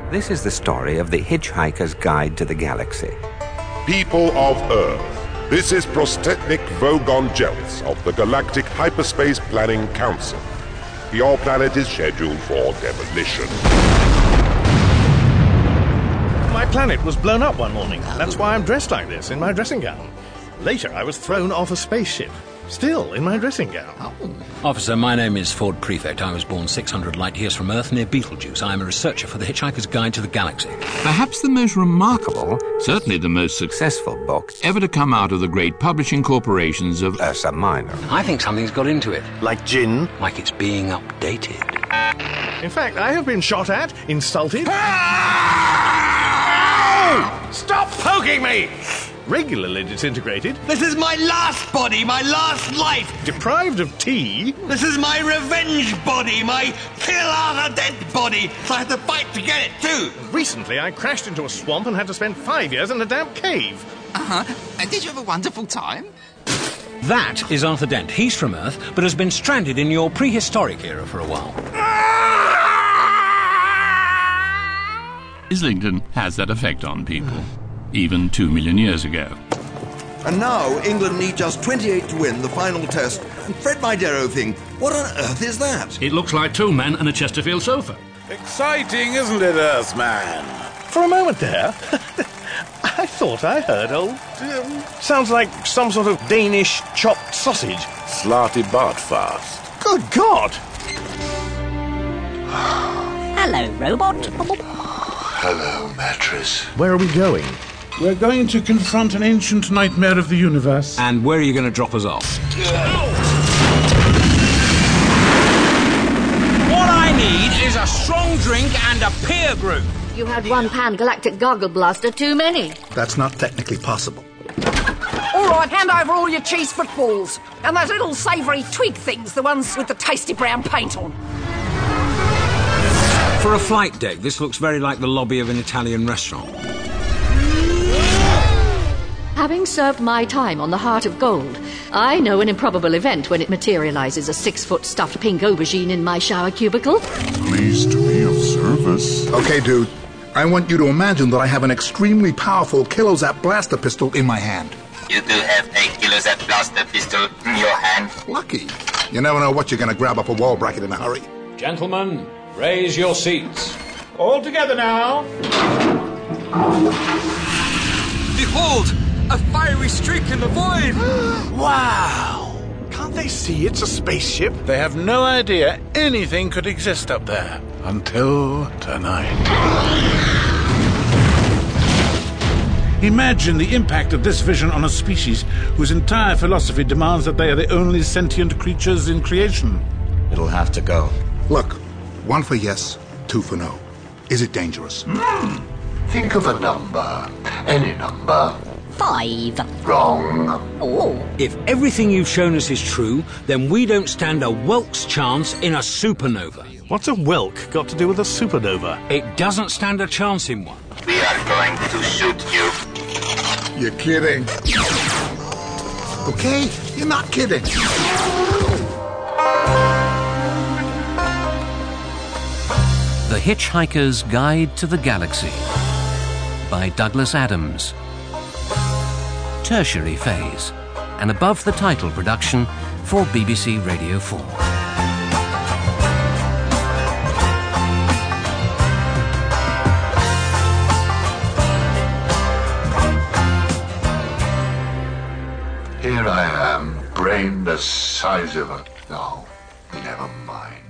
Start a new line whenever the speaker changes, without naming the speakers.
This is the story of the Hitchhiker's Guide to the Galaxy.
People of Earth, this is Prostetnik Vogon Jeltz of the Galactic Hyperspace Planning Council. Your planet is scheduled for demolition.
My planet was blown up one morning. That's why I'm dressed like this, in my dressing gown. Later, I was thrown off a spaceship, still in my dressing gown.
Officer, my name is Ford Prefect. I was born 600 light years from Earth near Betelgeuse. I am a researcher for the Hitchhiker's Guide to the Galaxy.
Perhaps the most remarkable,
certainly the most
successful book
ever to come out of the great publishing corporations of
Ursa Minor.
I think something's got into it.
Like gin?
Like it's being updated.
In fact, I have been shot at, insulted... Stop poking me! Regularly disintegrated.
This is my last body, my last life.
Deprived of tea.
This is my revenge body, my kill Arthur dead body. So I had to fight to get it too.
Recently, I crashed into a swamp and had to spend 5 years in a damp cave.
And did you have a wonderful time?
That is Arthur Dent. He's from Earth, but has been stranded in your prehistoric era for a while.
Islington has that effect on people, even 2 million years ago.
And now England need just 28 to win the final test. And Fred Midero thing, what on earth is that?
It looks like 2 men and a Chesterfield sofa.
Exciting, isn't it, Earthman?
For a moment there, I thought I heard old... sounds like some sort of Danish chopped sausage.
Slarty Bartfast.
Good God!
Hello, robot.
Hello, mattress.
Where are we going?
We're going to confront an ancient nightmare of the universe.
And where are you going to drop us off? What I need is a strong drink and a peer group.
You had one pan-galactic gargle blaster too many.
That's not technically possible.
All right, hand over all your cheese footballs. And those little savoury twig things, the ones with the tasty brown paint on.
For a flight deck, this looks very like the lobby of an Italian restaurant.
Having served my time on the Heart of Gold, I know an improbable event when it materialises a 6-foot stuffed pink aubergine in my shower cubicle.
Pleased to be of service.
Okay, dude. I want you to imagine that I have an extremely powerful Kilozap blaster pistol in my hand.
You do have a Kilozap blaster pistol in your hand?
Lucky. You never know what you're going to grab up a wall bracket in a hurry.
Gentlemen, raise your seats.
All together now.
Behold, a fiery streak in the void.
Wow! Can't they see it's a spaceship?
They have no idea anything could exist up there. Until tonight.
Imagine the impact of this vision on a species whose entire philosophy demands that they are the only sentient creatures in creation.
It'll have to go.
Look, 1 for yes, 2 for no. Is it dangerous?
Think of a number. Any number.
5.
Wrong.
Oh.
If everything you've shown us is true, then we don't stand a Welk's chance in a supernova.
What's a Welk got to do with a supernova?
It doesn't stand a chance in one.
We are going to shoot you.
You're kidding. Okay, you're not kidding.
The Hitchhiker's Guide to the Galaxy by Douglas Adams. Tertiary Phase, an above-the-title production for BBC Radio 4.
Here I am, brain the size of a... No, never mind.